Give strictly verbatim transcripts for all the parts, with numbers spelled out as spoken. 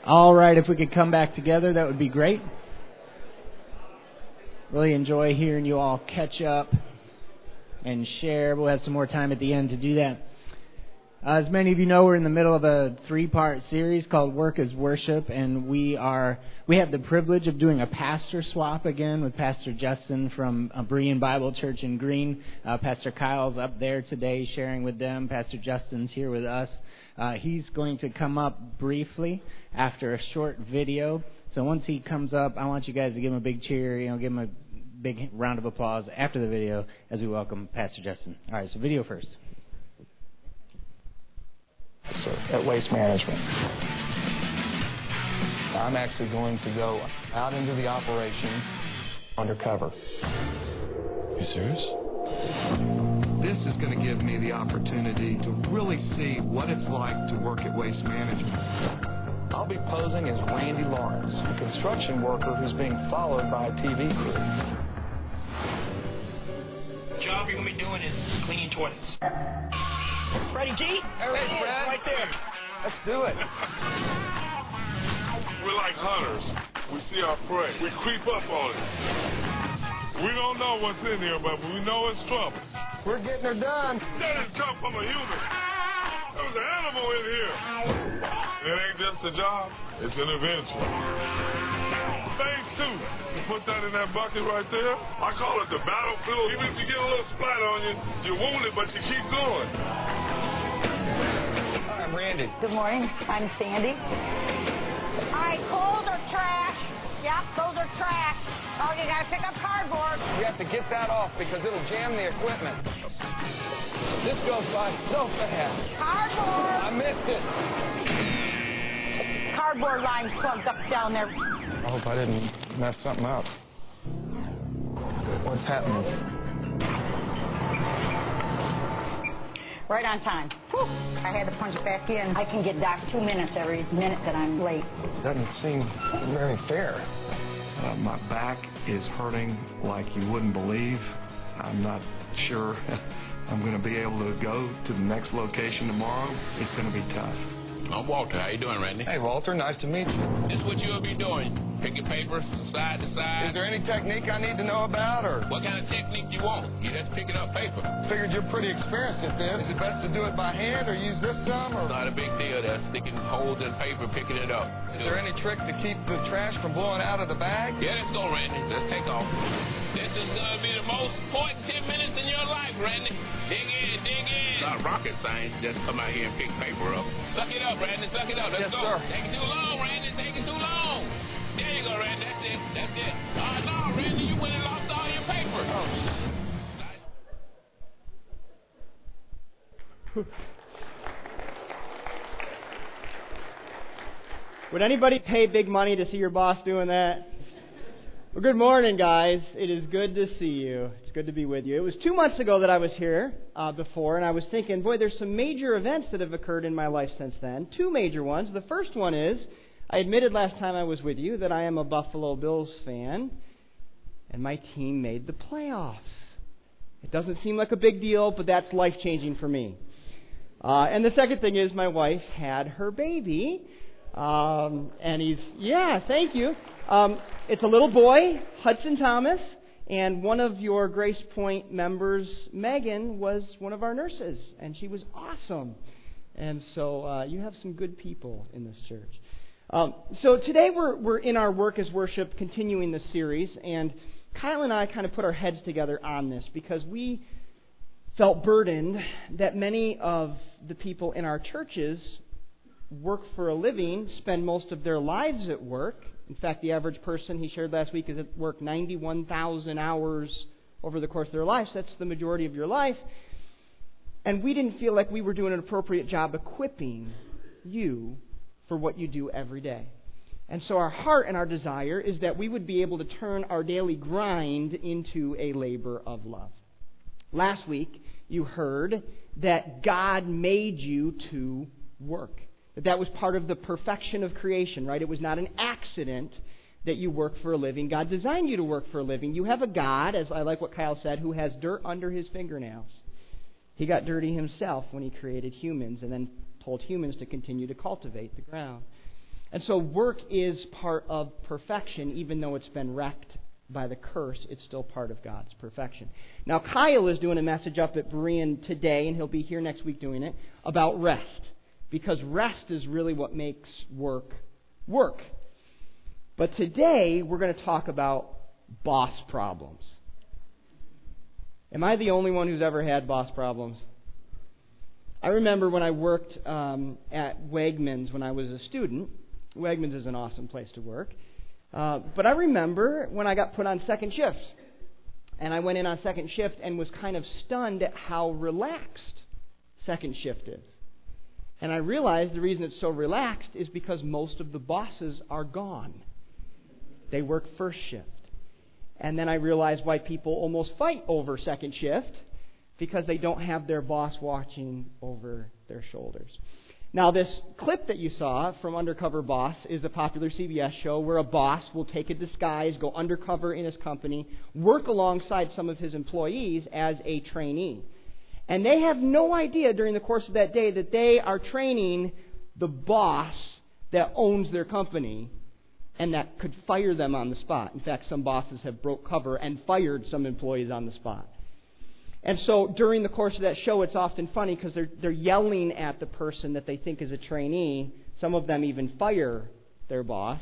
All right, if we could come back together, that would be great. Really enjoy hearing you all catch up and share. We'll have some more time at the end to do that. Uh, as many of you know, we're in the middle of a three-part series called Work as Worship, and we are we have the privilege of doing a pastor swap again with Pastor Justin from uh, Berean Bible Church in Green. Uh, Pastor Kyle's up there today sharing with them. Pastor Justin's here with us. Uh, he's going to come up briefly after a short video. So once he comes up, I want you guys to give him a big cheer, you know, give him a big round of applause after the video as we welcome Pastor Justin. All right, so video first. At Waste Management. I'm actually going to go out into the operation undercover. You serious? This is going to give me the opportunity to really see what it's like to work at Waste Management. I'll be posing as Randy Lawrence, a construction worker who's being followed by a T V crew. The job you're going to be doing is cleaning toilets. Ready, G? Hey, Fred. Right there. Let's do it. We're like hunters. We see our prey. We creep up on it. We don't know what's in here, but we know it's trouble. We're getting her done. That didn't come from a human. There was an animal in here. It ain't just a job. It's an adventure. Phase two. You put that in that bucket right there. I call it the battlefield. Even if you get a little splat on you, you're wounded, but you keep going. Hi, I'm Randy. Good morning. I'm Sandy. All right, cold or trash? Yep, those are trash. Oh, you got to pick up cardboard. You have to get that off because it'll jam the equipment. This goes by so fast. Cardboard. I missed it. Cardboard line plugged up down there. I hope I didn't mess something up. What's happening? Right on time. Whew. I had to punch it back in. I can get docked two minutes every minute that I'm late. Doesn't seem very fair. Uh, my back is hurting like you wouldn't believe. I'm not sure I'm going to be able to go to the next location tomorrow. It's going to be tough. I'm Walter. How you doing, Randy? Hey, Walter. Nice to meet you. This is what you'll be doing. Picking papers from side to side. Is there any technique I need to know about, or? What kind of technique you want? You just picking up paper. Figured you're pretty experienced at this. Is it best to do it by hand or use this some? Or? It's not a big deal. That's sticking holes in paper, picking it up. Is there any trick to keep the trash from blowing out of the bag? Yeah, let's go, Randy. Let's take off. This is going to be the most important ten minutes in your life, Randy. Dig in, dig in. It's not rocket science. Just come out here and pick paper up. Suck it up, Randy. Suck it up. Let's yes, go. Sir. Taking too long, Randy. Taking too long. There you go, Randy. That's it. That's it. Oh, no, Randy. You went and lost all your paper. Oh. Would anybody pay big money to see your boss doing that? Well, good morning, guys. It is good to see you. It's good to be with you. It was two months ago that I was here uh, before, and I was thinking, boy, there's some major events that have occurred in my life since then. Two major ones. The first one is, I admitted last time I was with you that I am a Buffalo Bills fan, and my team made the playoffs. It doesn't seem like a big deal, but that's life-changing for me. Uh, and the second thing is my wife had her baby, um, and he's, yeah, thank you. Um, it's a little boy, Hudson Thomas, and one of your Grace Point members, Megan, was one of our nurses, and she was awesome. And so uh, you have some good people in this church. Um, so today we're we're in our Work as Worship, continuing this series, and Kyle and I kind of put our heads together on this because we felt burdened that many of the people in our churches work for a living, spend most of their lives at work. In fact, the average person, he shared last week, is at work ninety-one thousand hours over the course of their lives. That's the majority of your life. And we didn't feel like we were doing an appropriate job equipping you for what you do every day. And so our heart and our desire is that we would be able to turn our daily grind into a labor of love. Last week, you heard that God made you to work. That that was part of the perfection of creation, right? It was not an accident that you work for a living. God designed you to work for a living. You have a God, as I like what Kyle said, who has dirt under his fingernails. He got dirty himself when he created humans and then told humans to continue to cultivate the ground. And so work is part of perfection, even though it's been wrecked by the curse, it's still part of God's perfection. Now, Kyle is doing a message up at Berean today, and he'll be here next week doing it, about rest. Because rest is really what makes work work. But today, we're going to talk about boss problems. Am I the only one who's ever had boss problems? I remember when I worked um, at Wegmans when I was a student. Wegmans is an awesome place to work. Uh, but I remember when I got put on second shift. And I went in on second shift and was kind of stunned at how relaxed second shift is. And I realized the reason it's so relaxed is because most of the bosses are gone. They work first shift. And then I realized why people almost fight over second shift, because they don't have their boss watching over their shoulders. Now, this clip that you saw from Undercover Boss is a popular C B S show where a boss will take a disguise, go undercover in his company, work alongside some of his employees as a trainee. And they have no idea during the course of that day that they are training the boss that owns their company and that could fire them on the spot. In fact, some bosses have broke cover and fired some employees on the spot. And so during the course of that show, it's often funny because they're, they're yelling at the person that they think is a trainee. Some of them even fire their boss,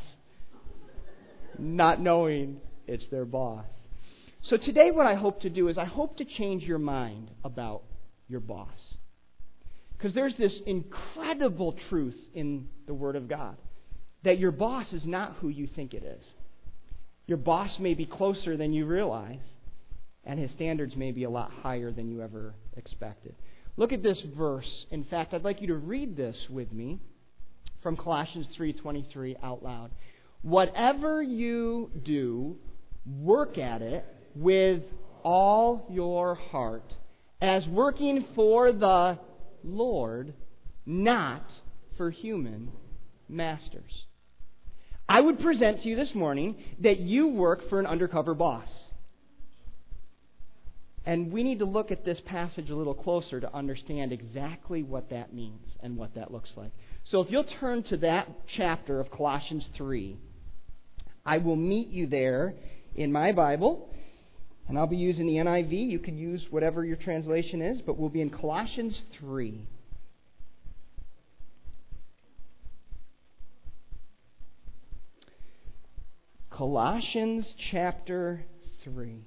not knowing it's their boss. So today what I hope to do is I hope to change your mind about your boss. Because there's this incredible truth in the Word of God, that your boss is not who you think it is. Your boss may be closer than you realize, and his standards may be a lot higher than you ever expected. Look at this verse. In fact, I'd like you to read this with me from Colossians three twenty-three out loud. Whatever you do, work at it with all your heart, as working for the Lord, not for human masters. I would present to you this morning that you work for an undercover boss. And we need to look at this passage a little closer to understand exactly what that means and what that looks like. So if you'll turn to that chapter of Colossians three, I will meet you there in my Bible. And I'll be using the N I V. You can use whatever your translation is, but we'll be in Colossians three. Colossians chapter three.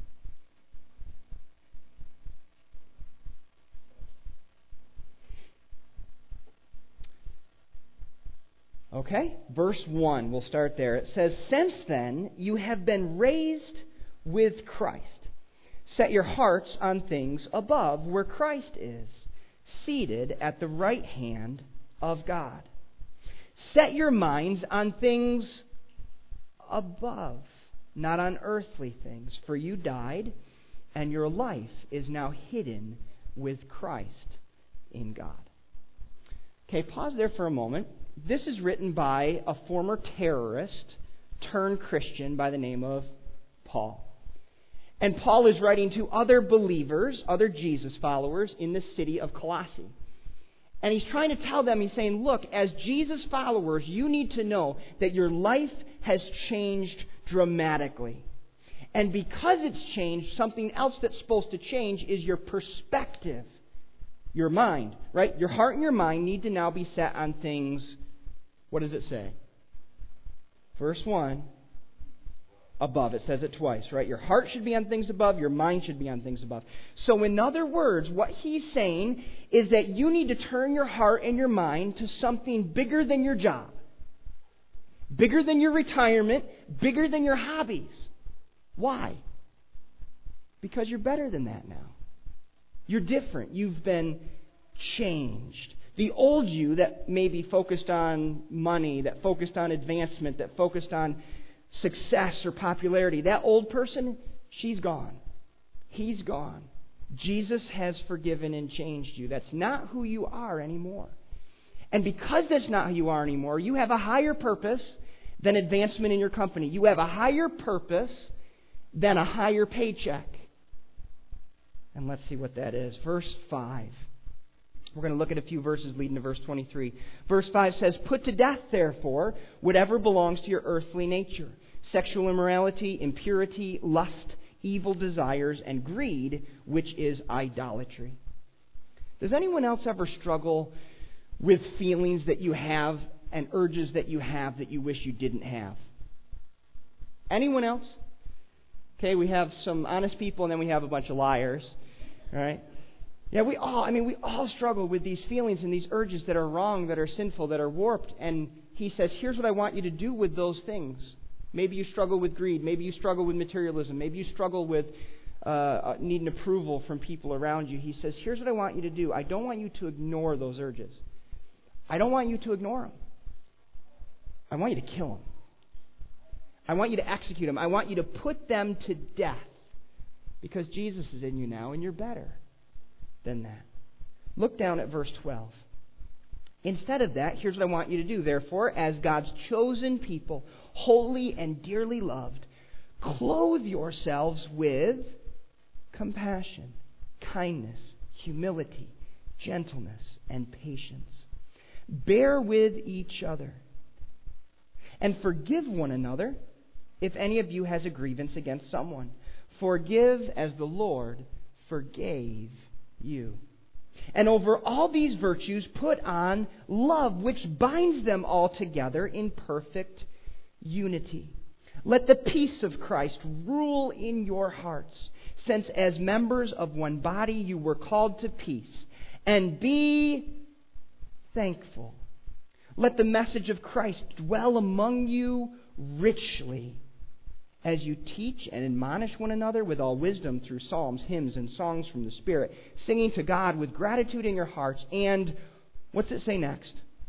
Okay, verse one, we'll start there. It says, "Since then you have been raised with Christ. Set your hearts on things above, where Christ is, seated at the right hand of God. Set your minds on things above, not on earthly things, for you died, and your life is now hidden with Christ in God." Okay, pause there for a moment. This is written by a former terrorist turned Christian by the name of Paul. And Paul is writing to other believers, other Jesus followers in the city of Colossae. And he's trying to tell them, he's saying, look, as Jesus followers, you need to know that your life has changed dramatically. And because it's changed, something else that's supposed to change is your perspective. Your mind, right? Your heart and your mind need to now be set on things. What does it say? Verse one, above. It says it twice, right? Your heart should be on things above. Your mind should be on things above. So in other words, what he's saying is that you need to turn your heart and your mind to something bigger than your job. Bigger than your retirement. Bigger than your hobbies. Why? Because you're better than that now. You're different. You've been changed. The old you that may be focused on money, that focused on advancement, that focused on success or popularity, that old person, she's gone. He's gone. Jesus has forgiven and changed you. That's not who you are anymore. And because that's not who you are anymore, you have a higher purpose than advancement in your company. You have a higher purpose than a higher paycheck. And let's see what that is. Verse five. We're going to look at a few verses leading to verse twenty-three. Verse five says, "Put to death, therefore, whatever belongs to your earthly nature, sexual immorality, impurity, lust, evil desires, and greed, which is idolatry." Does anyone else ever struggle with feelings that you have and urges that you have that you wish you didn't have? Anyone else? Okay, we have some honest people and then we have a bunch of liars. All right? Yeah, we all, I mean, we all struggle with these feelings and these urges that are wrong, that are sinful, that are warped. And he says, here's what I want you to do with those things. Maybe you struggle with greed. Maybe you struggle with materialism. Maybe you struggle with uh, needing approval from people around you. He says, here's what I want you to do. I don't want you to ignore those urges. I don't want you to ignore them. I want you to kill them. I want you to execute them. I want you to put them to death. Because Jesus is in you now and you're better than that. Look down at verse twelve. Instead of that, here's what I want you to do. Therefore, as God's chosen people, holy and dearly loved, clothe yourselves with compassion, kindness, humility, gentleness, and patience. Bear with each other. And forgive one another if any of you has a grievance against someone. Forgive as the Lord forgave you. And over all these virtues put on love, which binds them all together in perfect unity. Let the peace of Christ rule in your hearts, since as members of one body you were called to peace. And be thankful. Let the message of Christ dwell among you richly, as you teach and admonish one another with all wisdom through psalms, hymns, and songs from the Spirit, singing to God with gratitude in your hearts. And what's it say next?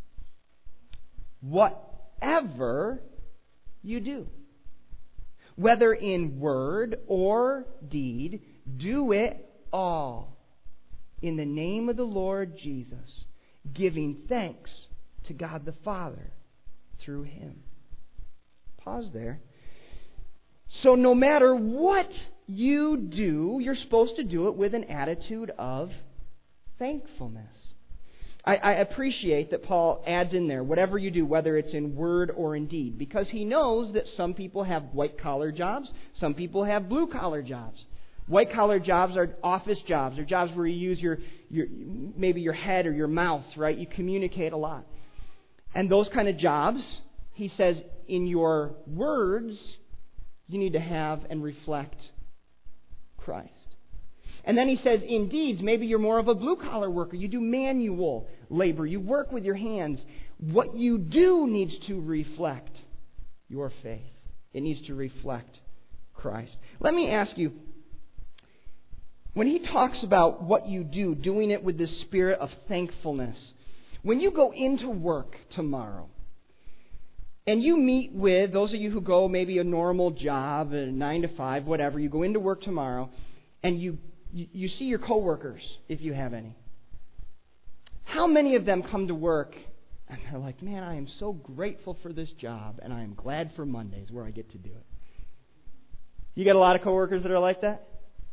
Whatever you do, whether in word or deed, do it all in the name of the Lord Jesus, giving thanks to God the Father through Him. Pause there. So no matter what you do, you're supposed to do it with an attitude of thankfulness. I, I appreciate that Paul adds in there, whatever you do, whether it's in word or in deed, because he knows that some people have white-collar jobs, some people have blue-collar jobs. White-collar jobs are office jobs, or jobs where you use your, your maybe your head or your mouth, right? You communicate a lot. And those kind of jobs, he says, in your words, you need to have and reflect Christ. And then he says, in deeds, maybe you're more of a blue-collar worker. You do manual labor. You work with your hands. What you do needs to reflect your faith. It needs to reflect Christ. Let me ask you, when he talks about what you do, doing it with the spirit of thankfulness, when you go into work tomorrow, and you meet with, those of you who go maybe a normal job, a nine to five, whatever, you go into work tomorrow, and you, you, you see your coworkers, if you have any. How many of them come to work, and they're like, man, I am so grateful for this job, and I am glad for Mondays where I get to do it. You got a lot of coworkers that are like that?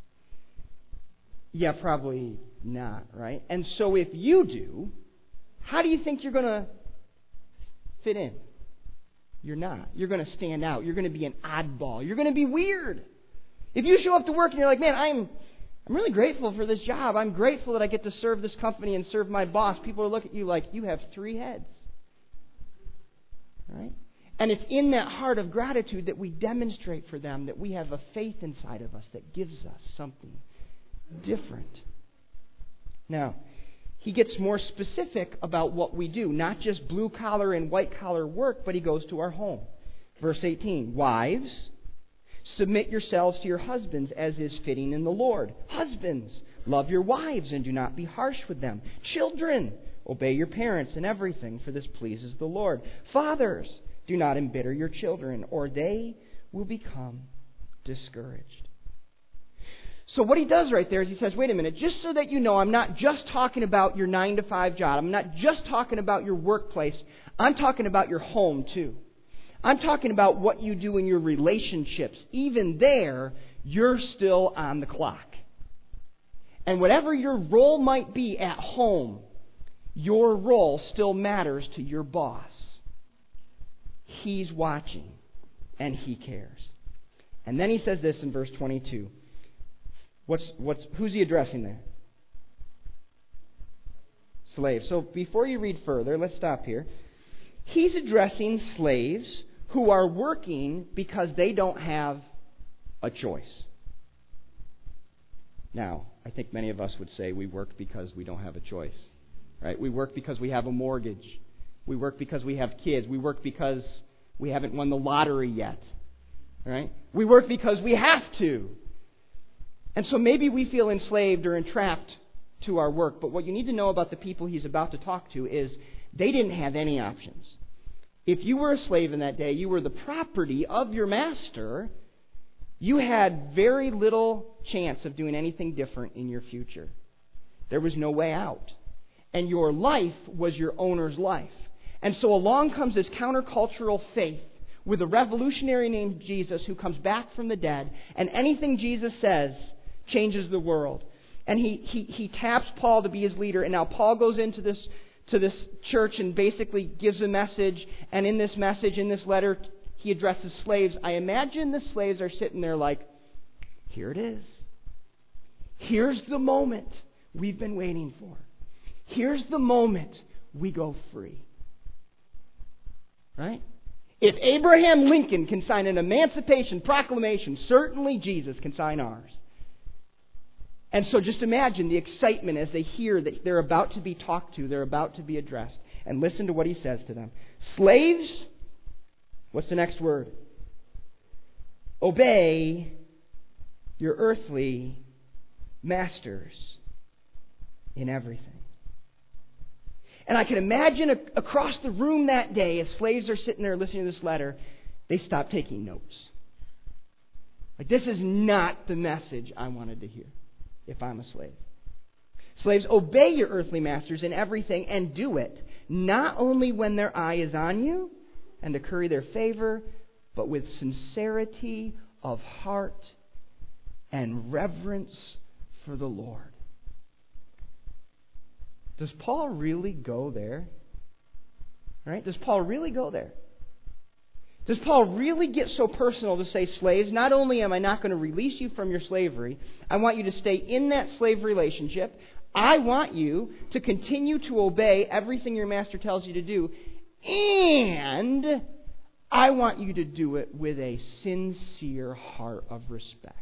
Yeah, probably not, right? And so if you do, how do you think you're going to fit in? You're not. You're going to stand out. You're going to be an oddball. You're going to be weird. If you show up to work and you're like, man, I'm I'm really grateful for this job. I'm grateful that I get to serve this company and serve my boss. People will look at you like you have three heads. Right? And it's in that heart of gratitude that we demonstrate for them that we have a faith inside of us that gives us something different. Now, he gets more specific about what we do, not just blue-collar and white-collar work, but he goes to our home. Verse eighteen, wives, submit yourselves to your husbands as is fitting in the Lord. Husbands, love your wives and do not be harsh with them. Children, obey your parents in everything, for this pleases the Lord. Fathers, do not embitter your children, or they will become discouraged. So what he does right there is he says, wait a minute, just so that you know, I'm not just talking about your nine to five job. I'm not just talking about your workplace. I'm talking about your home too. I'm talking about what you do in your relationships. Even there, you're still on the clock. And whatever your role might be at home, Your role still matters to your boss. He's watching, and he cares. And then he says this in verse twenty-two. What's, what's, who's he addressing there? Slaves. So before you read further, let's stop here. He's addressing slaves who are working because they don't have a choice. Now, I think many of us would say we work because we don't have a choice. Right? We work because we have a mortgage. We work because we have kids. We work because we haven't won the lottery yet. Right? We work because we have to. And so maybe we feel enslaved or entrapped to our work. But what you need to know about the people he's about to talk to is they didn't have any options. If you were a slave in that day, you were the property of your master. You had very little chance of doing anything different in your future. There was no way out. And your life was your owner's life. And so along comes this countercultural faith with a revolutionary named Jesus who comes back from the dead. And anything Jesus says changes the world. And he, he, he taps Paul to be his leader. And now Paul goes into this to this church and basically gives a message. And in this message, in this letter, he addresses slaves. I imagine the slaves are sitting there like, here it is. Here's the moment we've been waiting for. Here's the moment we go free. Right? If Abraham Lincoln can sign an Emancipation Proclamation, certainly Jesus can sign ours. And so just imagine the excitement as they hear that they're about to be talked to, they're about to be addressed. And listen to what he says to them. Slaves, what's the next word? Obey your earthly masters in everything. And I can imagine a, across the room that day, as slaves are sitting there listening to this letter, they stop taking notes. Like, this is not the message I wanted to hear if I'm a slave. Slaves, obey your earthly masters in everything and do it, not only when their eye is on you and to curry their favor, but with sincerity of heart and reverence for the Lord. Does Paul really go there? Right? Does Paul really go there? Does Paul really get so personal to say, slaves, not only am I not going to release you from your slavery, I want you to stay in that slave relationship. I want you to continue to obey everything your master tells you to do. And I want you to do it with a sincere heart of respect.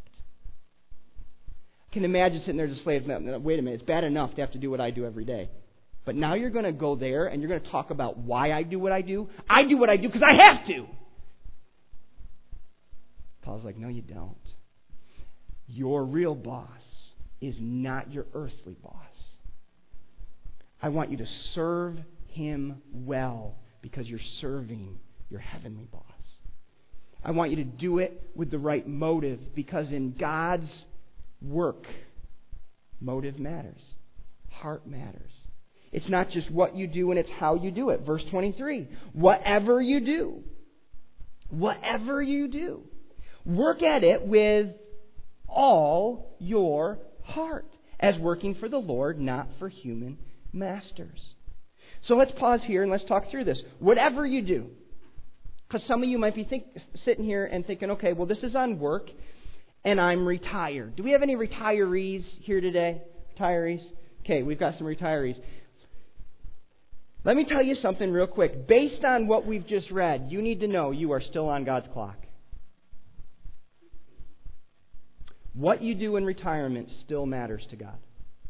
I can imagine sitting there as a slave. Wait a minute, it's bad enough to have to do what I do every day. But now you're going to go there and you're going to talk about why I do what I do. I do what I do because I have to. Paul's like, no, you don't. Your real boss is not your earthly boss. I want you to serve him well because you're serving your heavenly boss. I want you to do it with the right motive because in God's work, motive matters. Heart matters. It's not just what you do and it's how you do it. Verse twenty-three. Whatever you do, whatever you do, work at it with all your heart, as working for the Lord, not for human masters. So let's pause here and let's talk through this. Whatever you do, because some of you might be think, sitting here and thinking, okay, well, this is on work, and I'm retired. Do we have any retirees here today? Retirees? Okay, we've got some retirees. Let me tell you something real quick. Based on what we've just read, you need to know you are still on God's clock. What you do in retirement still matters to God.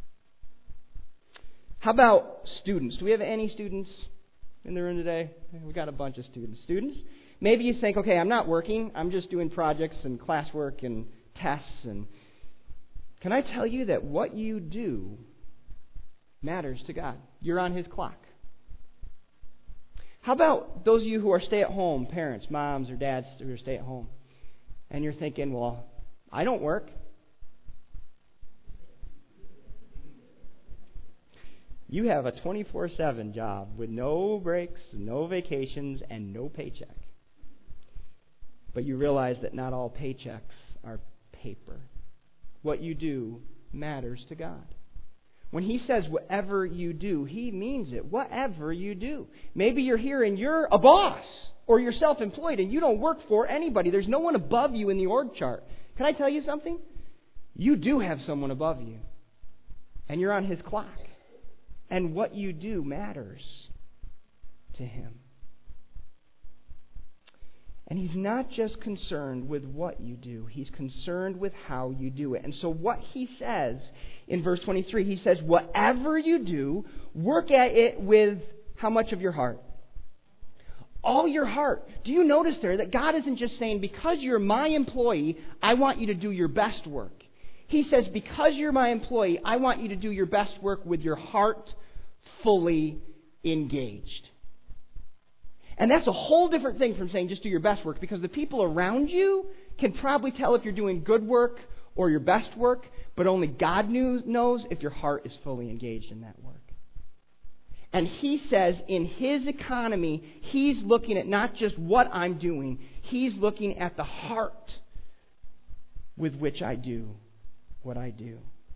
How about students? Do we have any students in the room today? We've got a bunch of students. Students, maybe you think, okay, I'm not working. I'm just doing projects and classwork and tests. And can I tell you that what you do matters to God? You're on His clock. How about those of you who are stay-at-home parents, moms or dads who are stay-at-home, and you're thinking, well, I don't work. You have a twenty-four seven job with no breaks, no vacations, and no paycheck. But you realize that not all paychecks are paper. What you do matters to God. When he says whatever you do, he means it. Whatever you do. Maybe you're here and you're a boss, or you're self-employed and you don't work for anybody. There's no one above you in the org chart. Can I tell you something? You do have someone above you. And you're on his clock. And what you do matters to him. And he's not just concerned with what you do. He's concerned with how you do it. And so what he says in verse twenty-three, he says, whatever you do, work at it with how much of your heart? All your heart. Do you notice there that God isn't just saying, because you're my employee, I want you to do your best work. He says, because you're my employee, I want you to do your best work with your heart fully engaged. And that's a whole different thing from saying just do your best work, because the people around you can probably tell if you're doing good work or your best work, but only God knows if your heart is fully engaged in that work. And he says in his economy, he's looking at not just what I'm doing, he's looking at the heart with which I do what I do.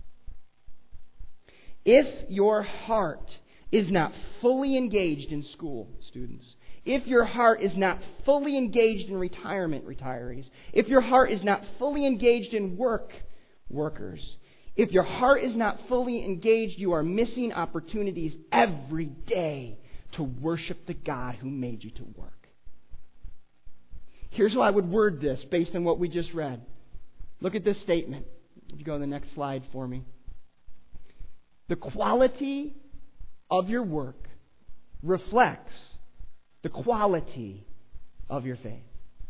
If your heart is not fully engaged in school, students, if your heart is not fully engaged in retirement, retirees, if your heart is not fully engaged in work, workers, if your heart is not fully engaged, you are missing opportunities every day to worship the God who made you to work. Here's how I would word this based on what we just read. Look at this statement. If you go to the next slide for me. The quality of your work reflects the quality of your faith.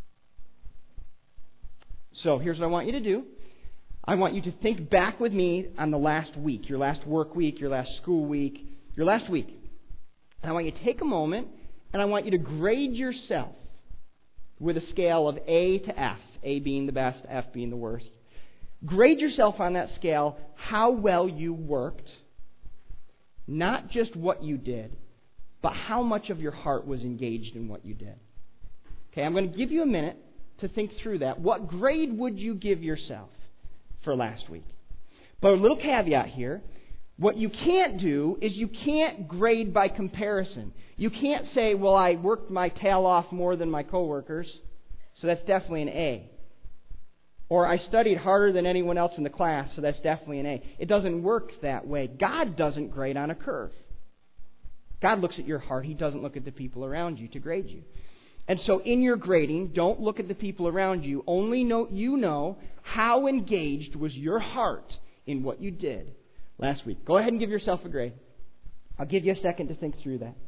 So here's what I want you to do. I want you to think back with me on the last week, your last work week, your last school week, your last week. And I want you to take a moment and I want you to grade yourself with a scale of A to F, A being the best, F being the worst. Grade yourself on that scale how well you worked, not just what you did, but how much of your heart was engaged in what you did. Okay, I'm going to give you a minute to think through that. What grade would you give yourself for last week? But a little caveat here. What you can't do is you can't grade by comparison. You can't say, well, I worked my tail off more than my coworkers, so that's definitely an A. Or I studied harder than anyone else in the class, so that's definitely an A. It doesn't work that way. God doesn't grade on a curve. God looks at your heart. He doesn't look at the people around you to grade you. And so in your grading, don't look at the people around you. Only know you know how engaged was your heart in what you did last week. Go ahead and give yourself a grade. I'll give you a second to think through that.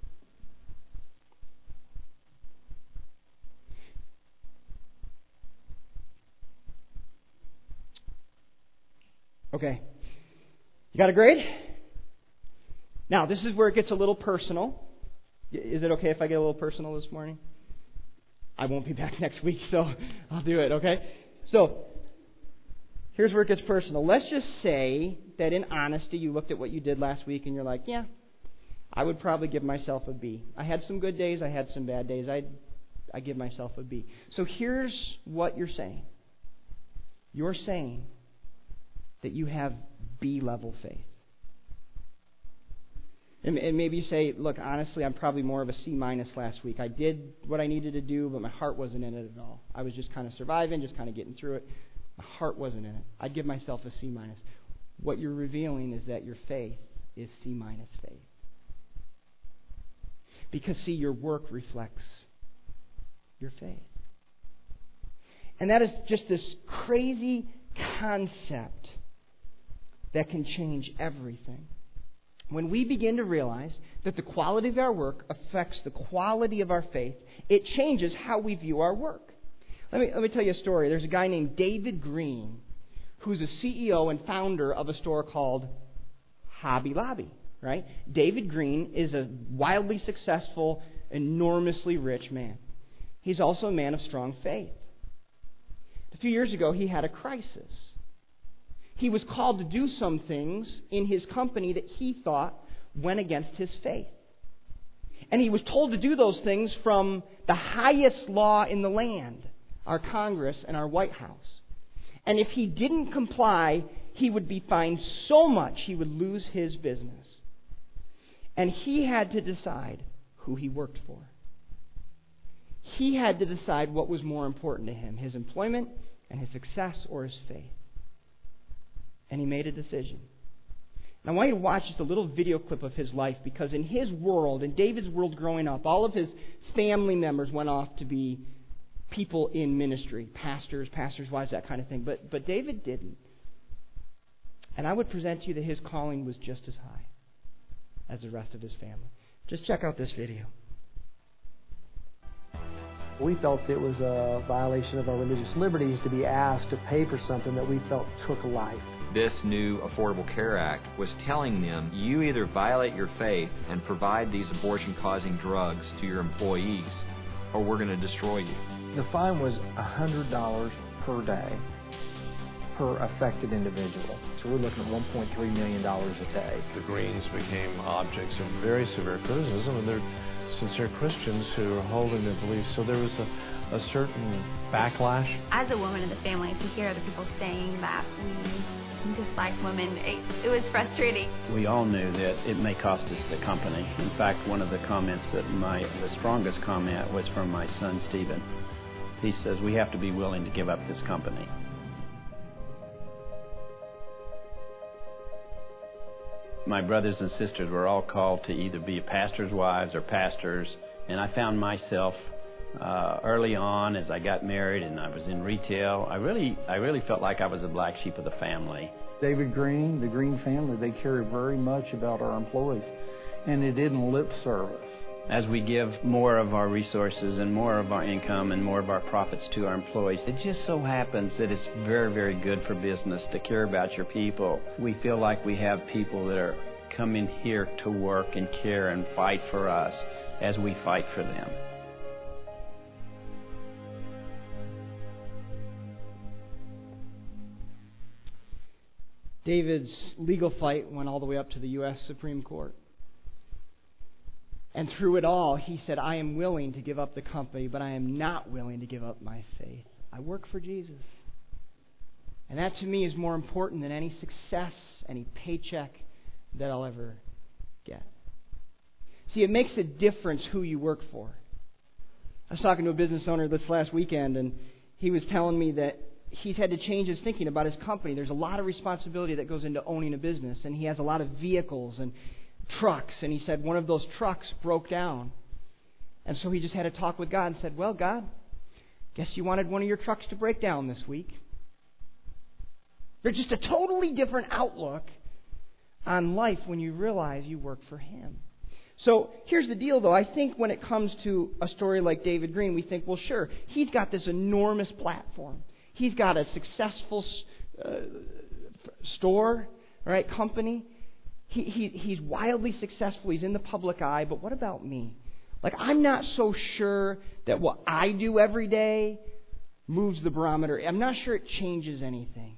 Okay. You got a grade? Now, this is where it gets a little personal. Is it okay if I get a little personal this morning? I won't be back next week, so I'll do it, okay? So, here's where it gets personal. Let's just say that in honesty, you looked at what you did last week and you're like, yeah, I would probably give myself a B. I had some good days, I had some bad days. I I give myself a B. So here's what you're saying. You're saying that you have B-level faith. And, and maybe you say, look, honestly, I'm probably more of a C minus last week. I did what I needed to do, but my heart wasn't in it at all. I was just kind of surviving, just kind of getting through it. My heart wasn't in it. I'd give myself a C minus. What you're revealing is that your faith is C minus faith. Because, see, your work reflects your faith. And that is just this crazy concept that can change everything. When we begin to realize that the quality of our work affects the quality of our faith, it changes how we view our work. Let me, let me tell you a story. There's a guy named David Green who's a C E O and founder of a store called Hobby Lobby, right? David Green is a wildly successful, enormously rich man. He's also a man of strong faith. A few years ago, he had a crisis. He was called to do some things in his company that he thought went against his faith. And he was told to do those things from the highest law in the land, our Congress and our White House. And if he didn't comply, he would be fined so much he would lose his business. And he had to decide who he worked for. He had to decide what was more important to him, his employment and his success or his faith. And he made a decision. And I want you to watch just a little video clip of his life, because in his world, in David's world growing up, all of his family members went off to be people in ministry, pastors, pastors' wives, that kind of thing. But, but David didn't. And I would present to you that his calling was just as high as the rest of his family. Just check out this video. We felt it was a violation of our religious liberties to be asked to pay for something that we felt took life. This new Affordable Care Act was telling them, you either violate your faith and provide these abortion-causing drugs to your employees, or we're going to destroy you. The fine was one hundred dollars per day per affected individual. So we're looking at one point three million dollars a day. The Greens became objects of very severe criticism, and they're sincere Christians who are holding their beliefs. So there was a, a certain backlash. As a woman in the family, to hear other people saying that we dislike women, it, it was frustrating. We all knew that it may cost us the company. In fact, one of the comments that my, the strongest comment was from my son, Stephen. He says, we have to be willing to give up this company. My brothers and sisters were all called to either be pastors' wives or pastors, and I found myself uh, early on as I got married and I was in retail. I really, I really felt like I was the black sheep of the family. David Green, the Green family, they care very much about our employees, and it isn't lip service. As we give more of our resources and more of our income and more of our profits to our employees, it just so happens that it's very, very good for business to care about your people. We feel like we have people that are coming here to work and care and fight for us as we fight for them. David's legal fight went all the way up to the U S Supreme Court. And through it all, he said, I am willing to give up the company, but I am not willing to give up my faith. I work for Jesus. And that to me is more important than any success, any paycheck that I'll ever get. See, it makes a difference who you work for. I was talking to a business owner this last weekend, and he was telling me that he's had to change his thinking about his company. There's a lot of responsibility that goes into owning a business, and he has a lot of vehicles and trucks, and he said one of those trucks broke down. And so he just had to talk with God and said, well, God, guess you wanted one of your trucks to break down this week. There's just a totally different outlook on life when you realize you work for Him. So here's the deal, though. I think when it comes to a story like David Green, we think, well, sure, he's got this enormous platform. He's got a successful uh, store, all right, company. He, he, he's wildly successful. He's in the public eye. But what about me? Like, I'm not so sure that what I do every day moves the barometer. I'm not sure it changes anything.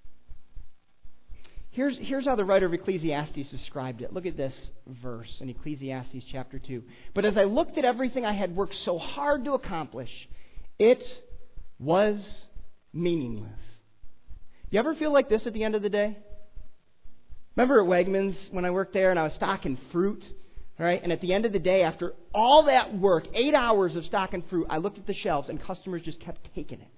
Here's, here's how the writer of Ecclesiastes described it. Look at this verse in Ecclesiastes chapter two. But as I looked at everything I had worked so hard to accomplish, it was meaningless. You ever feel like this at the end of the day? Remember at Wegmans when I worked there and I was stocking fruit? All right, and at the end of the day, after all that work, eight hours of stocking fruit, I looked at the shelves and customers just kept taking it.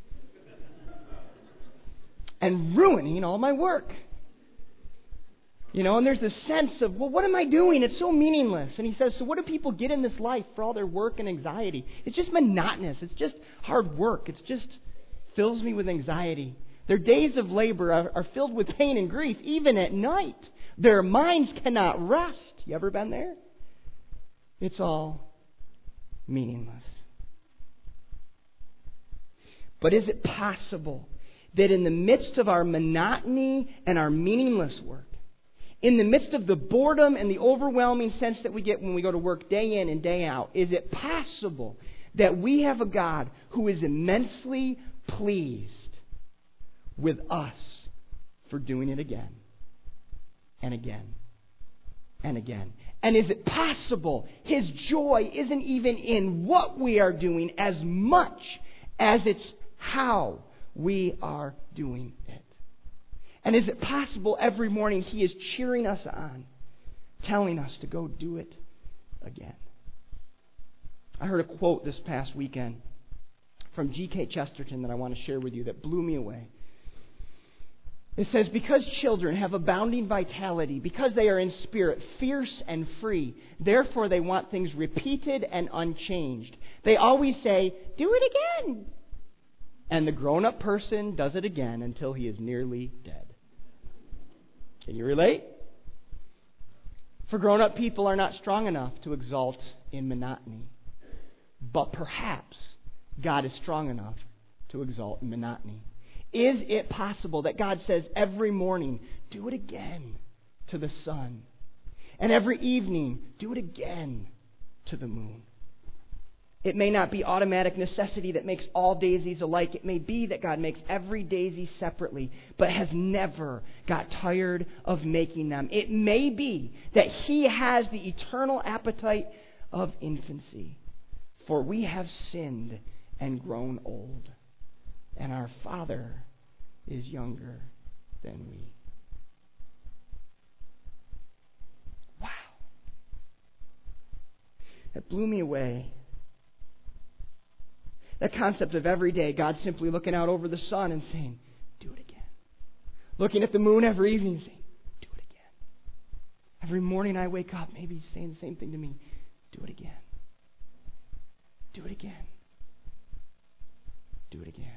And ruining all my work. You know, and there's this sense of, well, what am I doing? It's so meaningless. And he says, so what do people get in this life for all their work and anxiety? It's just monotonous. It's just hard work. It's just fills me with anxiety. Their days of labor are, are filled with pain and grief, even at night. Their minds cannot rest. You ever been there? It's all meaningless. But is it possible that in the midst of our monotony and our meaningless work, in the midst of the boredom and the overwhelming sense that we get when we go to work day in and day out, is it possible that we have a God who is immensely pleased with us for doing it again and again and again? And is it possible His joy isn't even in what we are doing as much as it's how we are doing it? And is it possible every morning He is cheering us on, telling us to go do it again? I heard a quote this past weekend from G K Chesterton that I want to share with you that blew me away. It says, because children have abounding vitality, because they are in spirit fierce and free, therefore they want things repeated and unchanged. They always say, do it again. And the grown-up person does it again until he is nearly dead. Can you relate? For grown-up people are not strong enough to exalt in monotony. But perhaps God is strong enough to exalt in monotony. Is it possible that God says every morning, do it again to the sun, and every evening, do it again to the moon? It may not be automatic necessity that makes all daisies alike. It may be that God makes every daisy separately, but has never got tired of making them. It may be that He has the eternal appetite of infancy, for we have sinned and grown old, and our Father is younger than we. Wow. That blew me away. That concept of every day, God simply looking out over the sun and saying, do it again. Looking at the moon every evening and saying, do it again. Every morning I wake up, maybe He's saying the same thing to me. Do it again. Do it again. Do it again.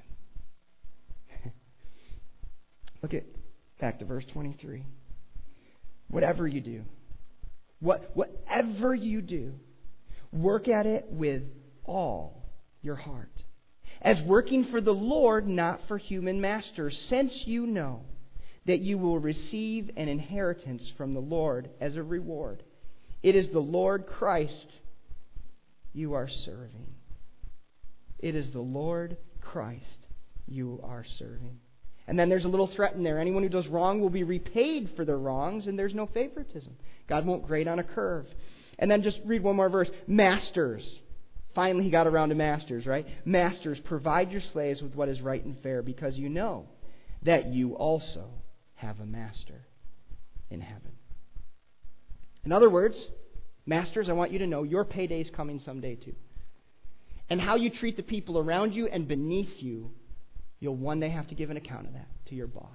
Look at back to verse twenty-three. Whatever you do, what whatever you do, work at it with all your heart, as working for the Lord, not for human masters, since you know that you will receive an inheritance from the Lord as a reward. It is the Lord Christ you are serving. It is the Lord Christ you are serving. And then there's a little threat in there. Anyone who does wrong will be repaid for their wrongs, and there's no favoritism. God won't grade on a curve. And then just read one more verse. Masters. Finally, He got around to masters, right? Masters, provide your slaves with what is right and fair, because you know that you also have a master in heaven. In other words, masters, I want you to know your payday is coming someday too. And how you treat the people around you and beneath you, you'll one day have to give an account of that to your boss.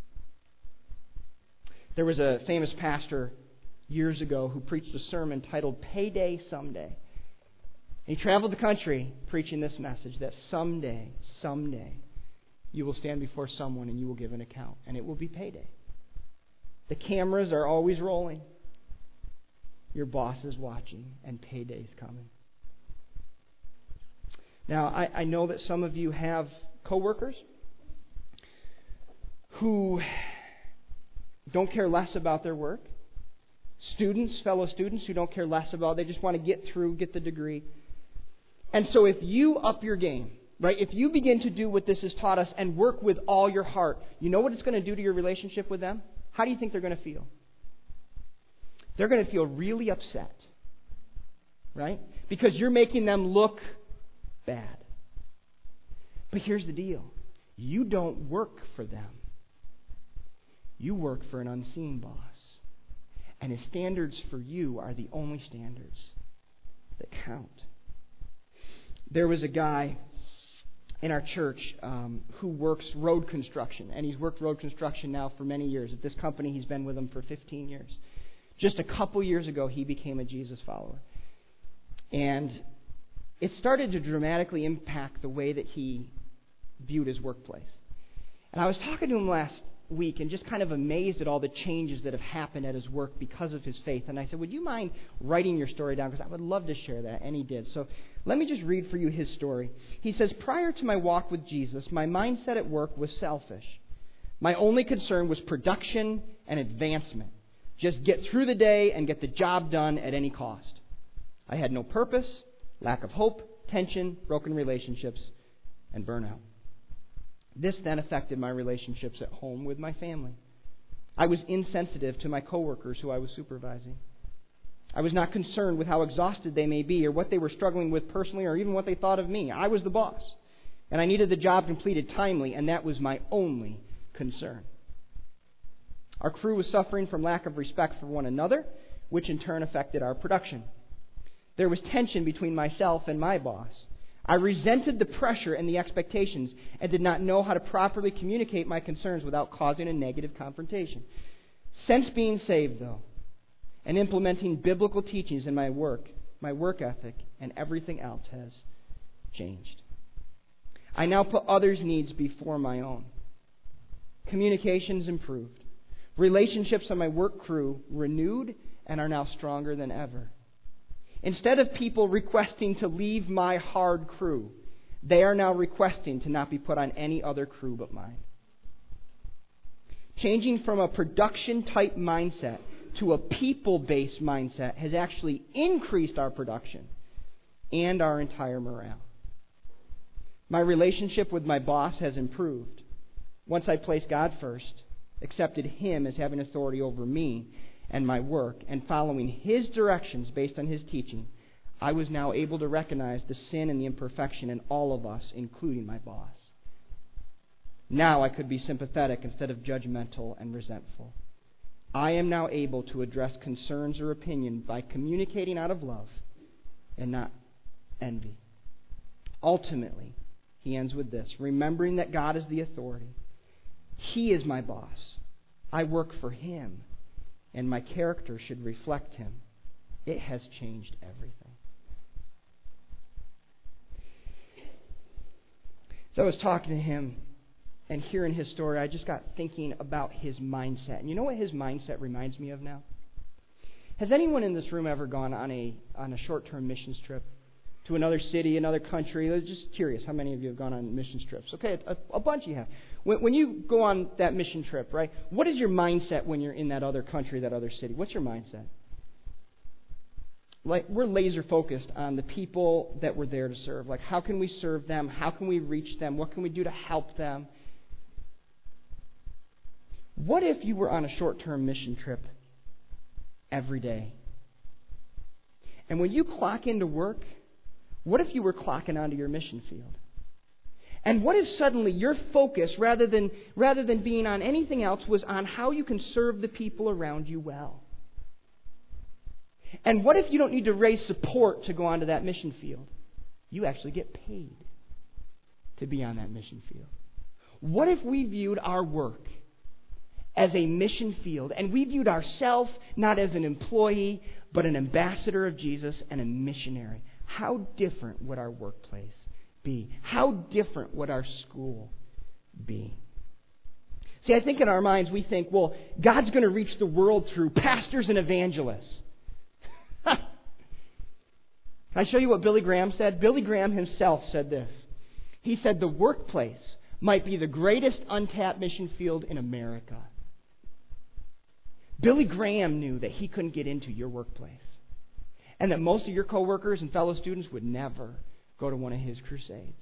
There was a famous pastor years ago who preached a sermon titled Payday Someday. He traveled the country preaching this message, that someday, someday, you will stand before someone and you will give an account, and it will be payday. The cameras are always rolling. Your boss is watching, and payday's coming. Now, I, I know that some of you have coworkers who don't care less about their work. Students, fellow students who don't care less about it. They just want to get through, get the degree. And so if you up your game, right, if you begin to do what this has taught us and work with all your heart, you know what it's going to do to your relationship with them? How do you think they're going to feel? They're going to feel really upset, right? Because you're making them look bad. But here's the deal. You don't work for them. You work for an unseen boss. And His standards for you are the only standards that count. There was a guy in our church um, who works road construction. And he's worked road construction now for many years. At this company, he's been with them for fifteen years. Just a couple years ago, he became a Jesus follower. And it started to dramatically impact the way that he viewed his workplace. And I was talking to him last week and just kind of amazed at all the changes that have happened at his work because of his faith. And I said, would you mind writing your story down? Because I would love to share that. And he did. So let me just read for you his story. He says, prior to my walk with Jesus, my mindset at work was selfish. My only concern was production and advancement. Just get through the day and get the job done at any cost. I had no purpose, lack of hope, tension, broken relationships, and burnout. This then affected my relationships at home with my family. I was insensitive to my coworkers who I was supervising. I was not concerned with how exhausted they may be or what they were struggling with personally or even what they thought of me. I was the boss, and I needed the job completed timely, and that was my only concern. Our crew was suffering from lack of respect for one another, which in turn affected our production. There was tension between myself and my boss. I resented the pressure and the expectations and did not know how to properly communicate my concerns without causing a negative confrontation. Since being saved, though, and implementing biblical teachings in my work, my work ethic, and everything else has changed. I now put others' needs before my own. Communications improved. Relationships on my work crew renewed and are now stronger than ever. Instead of people requesting to leave my hard crew, they are now requesting to not be put on any other crew but mine. Changing from a production-type mindset to a people-based mindset has actually increased our production and our entire morale. My relationship with my boss has improved. Once I placed God first, accepted Him as having authority over me and my work, and following His directions based on His teaching, I was now able to recognize the sin and the imperfection in all of us, including my boss. Now I could be sympathetic instead of judgmental and resentful. I am now able to address concerns or opinion by communicating out of love and not envy. Ultimately, he ends with this: remembering that God is the authority. He is my boss. I work for Him, and my character should reflect Him. It has changed everything. So I was talking to him and hearing his story, I just got thinking about his mindset. And you know what his mindset reminds me of now? Has anyone in this room ever gone on a on a short-term missions trip to another city, another country? I'm just curious, how many of you have gone on missions trips? Okay, a, a bunch of you have. When, when you go on that mission trip, right, what is your mindset when you're in that other country, that other city? What's your mindset? Like, we're laser focused on the people that we're there to serve. Like, how can we serve them? How can we reach them? What can we do to help them? What if you were on a short-term mission trip every day? And when you clock into work, what if you were clocking onto your mission field? And what if suddenly your focus, rather than rather than being on anything else, was on how you can serve the people around you well? And what if you don't need to raise support to go onto that mission field? You actually get paid to be on that mission field. What if we viewed our work as a mission field, and we viewed ourselves not as an employee, but an ambassador of Jesus and a missionary? How different would our workplace be? How different would our school be? See, I think in our minds we think, well, God's going to reach the world through pastors and evangelists. Can I show you what Billy Graham said? Billy Graham himself said this. He said, the workplace might be the greatest untapped mission field in America. Billy Graham knew that he couldn't get into your workplace, and that most of your coworkers and fellow students would never go to one of his crusades.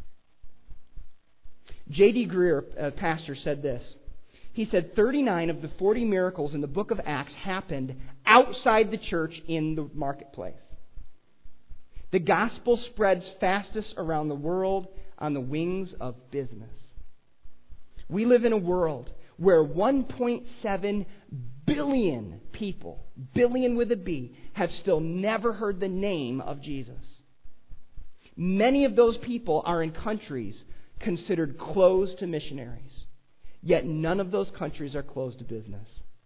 J D Greer, a pastor, said this. He said, thirty-nine of the forty miracles in the book of Acts happened outside the church in the marketplace. The gospel spreads fastest around the world on the wings of business. We live in a world where one point seven billion people, billion with a B, have still never heard the name of Jesus. Many of those people are in countries considered closed to missionaries. Yet none of those countries are closed to business.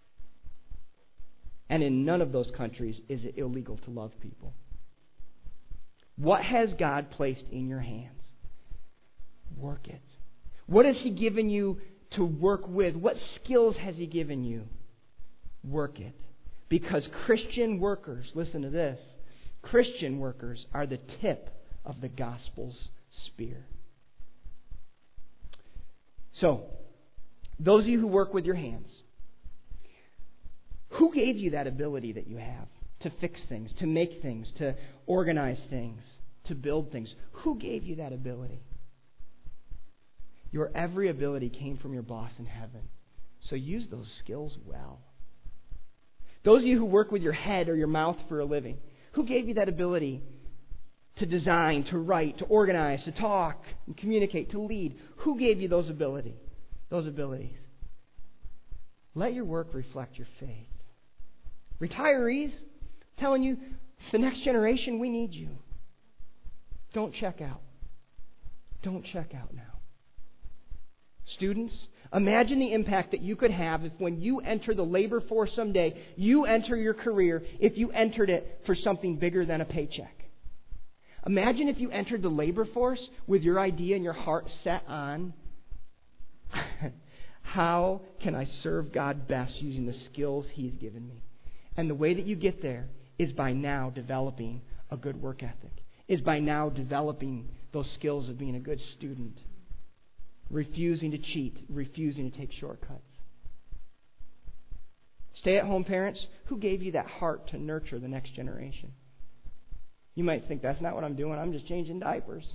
And in none of those countries is it illegal to love people. What has God placed in your hands? Work it. What has He given you to work with? What skills has He given you? Work it. Because Christian workers, listen to this, Christian workers are the tip of the gospel's spear. So, those of you who work with your hands, who gave you that ability that you have to fix things, to make things, to organize things, to build things? Who gave you that ability? Your every ability came from your boss in heaven. So use those skills well. Those of you who work with your head or your mouth for a living, who gave you that ability to design, to write, to organize, to talk, and communicate, to lead? Who gave you those abilities? Those abilities. Let your work reflect your faith. Retirees, telling you, it's the next generation, we need you. Don't check out. Don't check out now. Students, imagine the impact that you could have if when you enter the labor force someday, you enter your career, if you entered it for something bigger than a paycheck. Imagine if you entered the labor force with your idea and your heart set on, how can I serve God best using the skills He's given me? And the way that you get there is by now developing a good work ethic, is by now developing those skills of being a good student, refusing to cheat, refusing to take shortcuts. Stay-at-home parents, who gave you that heart to nurture the next generation? You might think, that's not what I'm doing, I'm just changing diapers.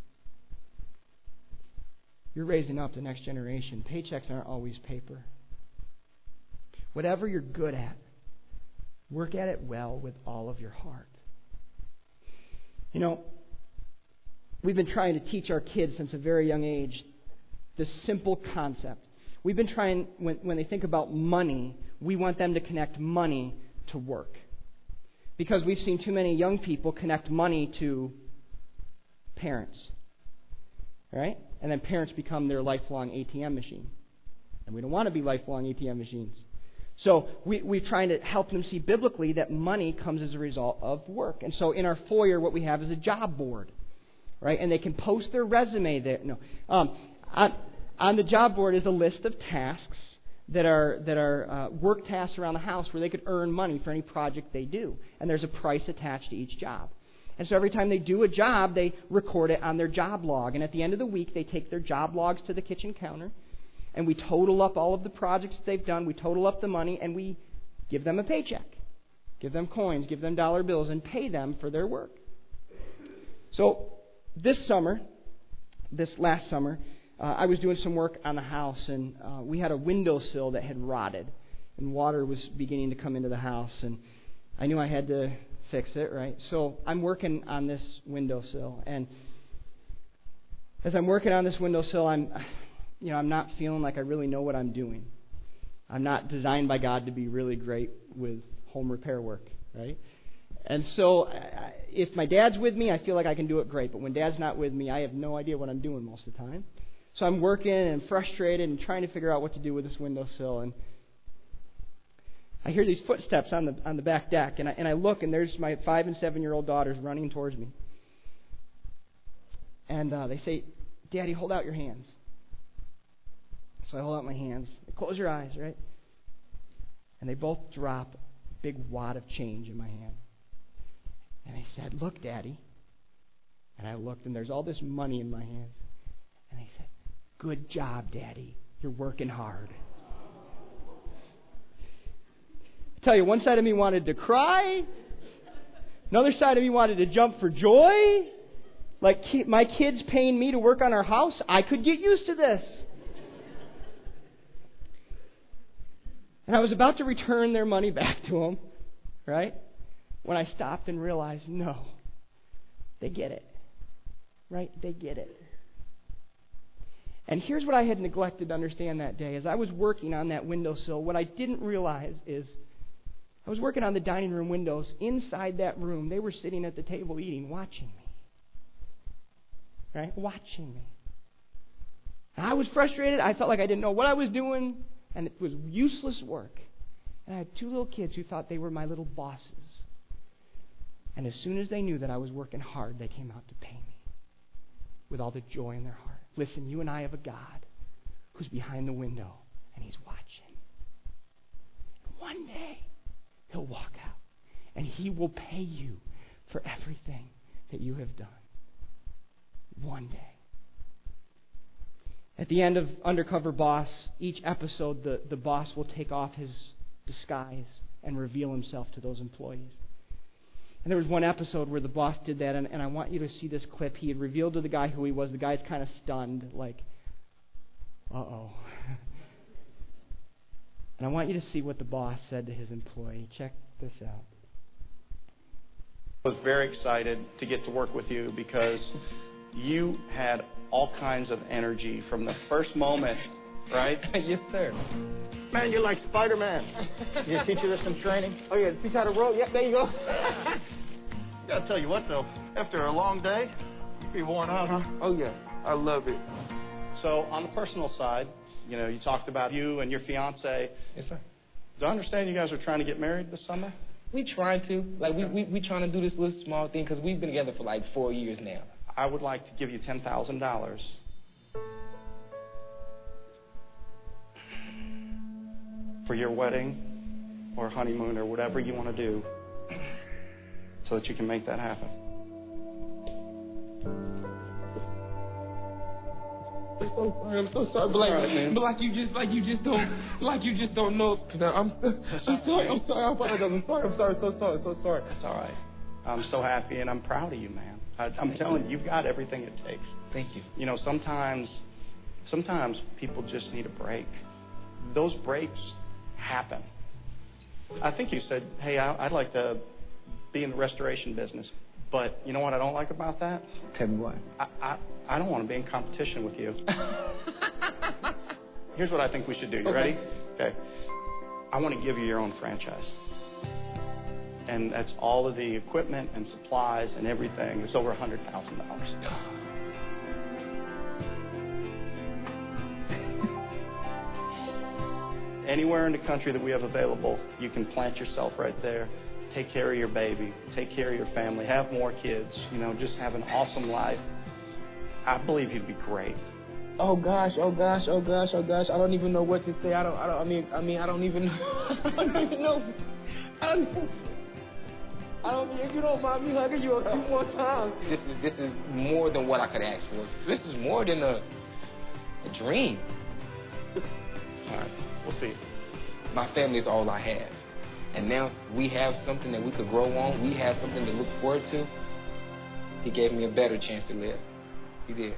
You're raising up the next generation. Paychecks aren't always paper. Whatever you're good at, work at it well with all of your heart. You know, we've been trying to teach our kids since a very young age this simple concept. We've been trying, when, when they think about money, we want them to connect money to work. Because we've seen too many young people connect money to parents. Right? And then parents become their lifelong A T M machine. And we don't want to be lifelong A T M machines. So we, we're trying to help them see biblically that money comes as a result of work. And so in our foyer, what we have is a job board. Right? And they can post their resume there. No. Um, on, on the job board is a list of tasks that are that are uh, work tasks around the house where they could earn money for any project they do. And there's a price attached to each job. And so every time they do a job, they record it on their job log. And at the end of the week, they take their job logs to the kitchen counter, and we total up all of the projects that they've done. We total up the money, and we give them a paycheck. Give them coins, give them dollar bills, and pay them for their work. So this summer, this last summer, Uh, I was doing some work on the house, and uh, we had a windowsill that had rotted, and water was beginning to come into the house, and I knew I had to fix it, right? So I'm working on this windowsill, and as I'm working on this windowsill, I'm, you know, I'm not feeling like I really know what I'm doing. I'm not designed by God to be really great with home repair work, right? And so I, if my dad's with me, I feel like I can do it great, but when Dad's not with me, I have no idea what I'm doing most of the time. So I'm working and frustrated and trying to figure out what to do with this windowsill. And I hear these footsteps on the on the back deck, and I, and I look, and there's my five and seven year old daughters running towards me. And uh, they say, "Daddy, hold out your hands." So I hold out my hands. Close your eyes, right? And they both drop a big wad of change in my hand. And I said, "Look, Daddy." And I looked, and there's all this money in my hands. And they said, "Good job, Daddy. You're working hard." I tell you, one side of me wanted to cry. Another side of me wanted to jump for joy. Like, my kids paying me to work on our house, I could get used to this. And I was about to return their money back to them, right? When I stopped and realized, no, they get it. Right? They get it. And here's what I had neglected to understand that day. As I was working on that windowsill, what I didn't realize is I was working on the dining room windows. Inside that room, they were sitting at the table eating, watching me. Right? Watching me. And I was frustrated. I felt like I didn't know what I was doing, and it was useless work. And I had two little kids who thought they were my little bosses. And as soon as they knew that I was working hard, they came out to pay me with all the joy in their heart. Listen, you and I have a God who's behind the window, and He's watching. One day, He'll walk out, and He will pay you for everything that you have done. One day. At the end of Undercover Boss, each episode, the, the boss will take off his disguise and reveal himself to those employees. And there was one episode where the boss did that, and, and I want you to see this clip. He had revealed to the guy who he was. The guy's kind of stunned, like, uh-oh. And I want you to see what the boss said to his employee. Check this out. I was very excited to get to work with you because you had all kinds of energy from the first moment right? Yes, sir. Man, you're like Spider-Man. You gonna teach you this some training? Oh, yeah, teach how to roll? Yeah, there you go. Gotta tell you what, though, after a long day, you'd be worn out, huh? Oh, yeah. I love it. So, on the personal side, you know, you talked about you and your fiance. Yes, sir. Do I understand you guys are trying to get married this summer? We trying to. Like, we we, we trying to do this little small thing because we've been together for like four years now. I would like to give you ten thousand dollars for your wedding or honeymoon or whatever you want to do so that you can make that happen. I'm so sorry. I'm so sorry. But like, right, but like you just, like you just don't, like you just don't know. I'm, I'm sorry. I'm sorry. I apologize. I'm sorry. I'm sorry. So sorry. So sorry. It's all right. I'm so happy and I'm proud of you, man. I, I'm telling you, you've got everything it takes. Thank you. You know, sometimes, sometimes people just need a break. Those breaks happen. I think you said, hey, I, I'd like to be in the restoration business. But you know what I don't like about that? Tell me what. I, I, I don't want to be in competition with you. Here's what I think we should do. You okay. ready? Okay. I want to give you your own franchise. And that's all of the equipment and supplies and everything. It's over one hundred thousand dollars. Anywhere in the country that we have available, you can plant yourself right there. Take care of your baby. Take care of your family. Have more kids. You know, just have an awesome life. I believe you'd be great. Oh gosh, oh gosh, oh gosh, oh gosh. I don't even know what to say. I don't. I don't. I mean, I mean, I don't even. I don't even know. I don't. Even, I don't. If you don't mind me hugging you a few more times. This is this is more than what I could ask for. This is more than a a dream. All right, we'll see. My family is all I have. And now we have something that we could grow on. We have something to look forward to. He gave me a better chance to live. He did.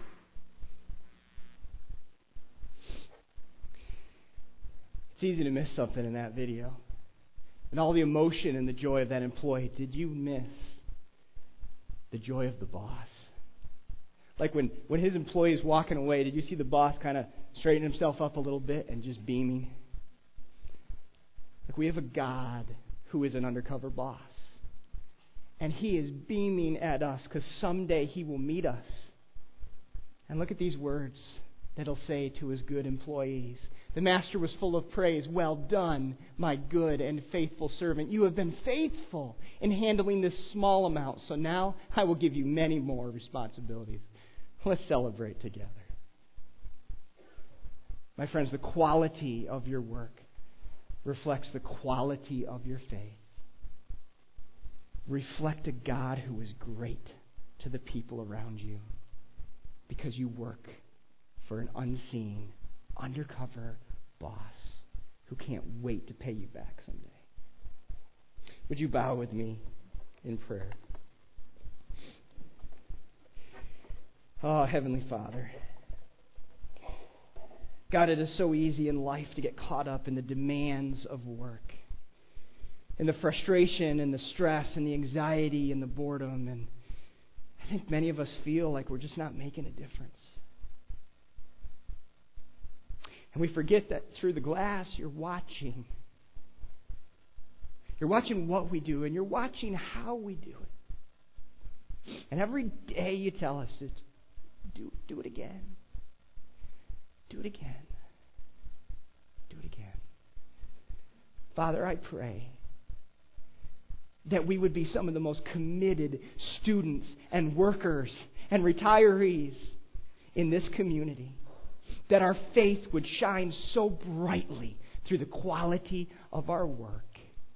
It's easy to miss something in that video. And all the emotion and the joy of that employee. Did you miss the joy of the boss? Like when, when his employee is walking away, did you see the boss kind of straighten himself up a little bit and just beaming? Like we have a God who is an undercover boss. And He is beaming at us because someday He will meet us. And look at these words that He'll say to His good employees. The master was full of praise. Well done, my good and faithful servant. You have been faithful in handling this small amount. So now I will give you many more responsibilities. Let's celebrate together. My friends, the quality of your work reflects the quality of your faith. Reflect a God who is great to the people around you because you work for an unseen, undercover boss who can't wait to pay you back someday. Would you bow with me in prayer? Oh, Heavenly Father, God, it is so easy in life to get caught up in the demands of work, in the frustration and the stress and the anxiety and the boredom. And I think many of us feel like we're just not making a difference. And we forget that through the glass, you're watching. You're watching what we do, and you're watching how we do it. And every day you tell us, it's, do, do it again. Do it again. Do it again. Father, I pray that we would be some of the most committed students and workers and retirees in this community. That our faith would shine so brightly through the quality of our work.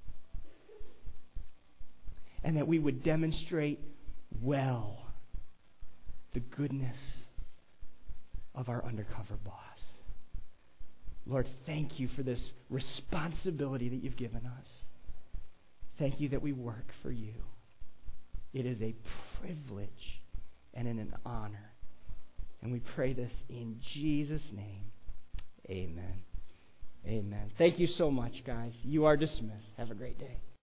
And that we would demonstrate well the goodness of our undercover boss. Lord, thank you for this responsibility that you've given us. Thank you that we work for you. It is a privilege and an honor. And we pray this in Jesus' name. Amen. Amen. Thank you so much, guys. You are dismissed. Have a great day.